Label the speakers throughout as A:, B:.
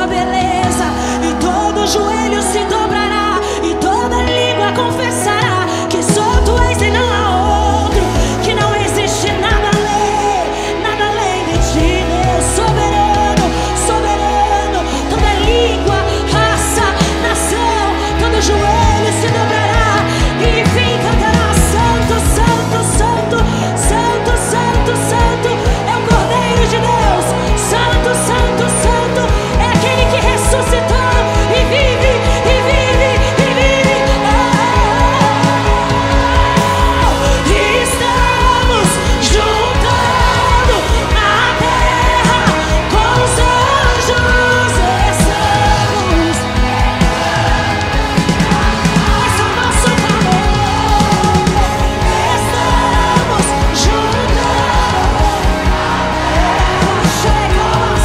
A: sua beleza, e todo joelho se dobrará, e toda língua confessará que só tu és e não há outro, que não existe nada além de ti, Deus soberano, soberano. Toda língua, raça, nação, todo joelho se dobrará e enfim cantará: Santo, Santo, Santo, Santo, Santo, Santo é o Cordeiro de Deus. Santo, Santo, Santo é aquele que ressuscitou e vive, e vive, e vive. E estamos juntando na terra com os anjos. Estamos, esse é o nosso clamor. Estamos juntando. Chega,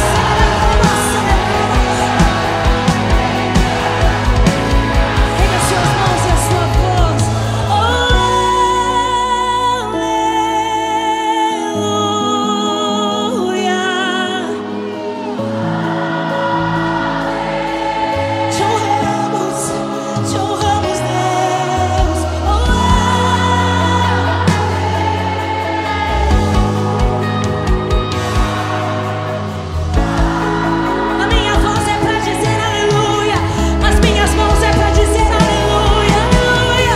A: pega suas mãos e a sua voz. Aleluia. Te honramos, Deus. A minha voz é pra dizer aleluia, as minhas mãos é pra dizer aleluia, aleluia.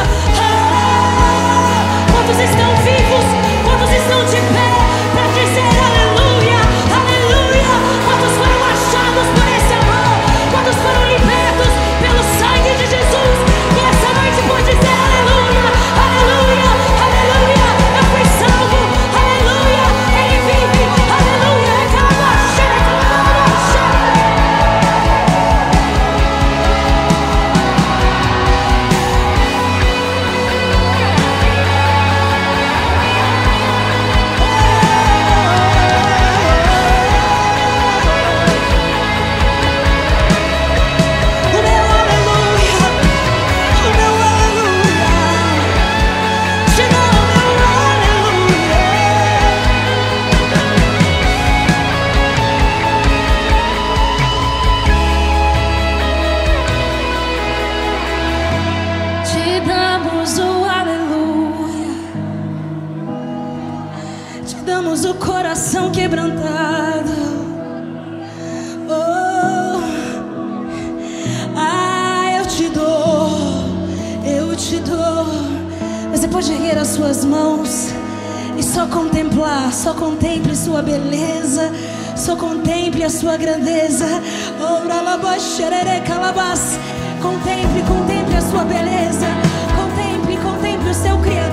A: Quantos estão vivos? Quantos estão de pé pra dizer aleluia, aleluia? Quantos foram achados por esse amor? Quantos foram libertos pelo sangue de Jesus? E essa noite pode dizer aleluia, aleluia, aleluia. Eu fui salvo, aleluia. Ele vive, aleluia. O meu aleluia, te dou o meu aleluia. Te damos o aleluia, te damos o coração quebrantado. Oh, eu te dou, eu te dou. Você pode erguer as suas mãos e só contemplar, só contemple sua beleza, só contemple a sua grandeza. Oh, ralabaxerere calabás. Contemple, contemple a sua beleza, contemple, contemple o seu Criador.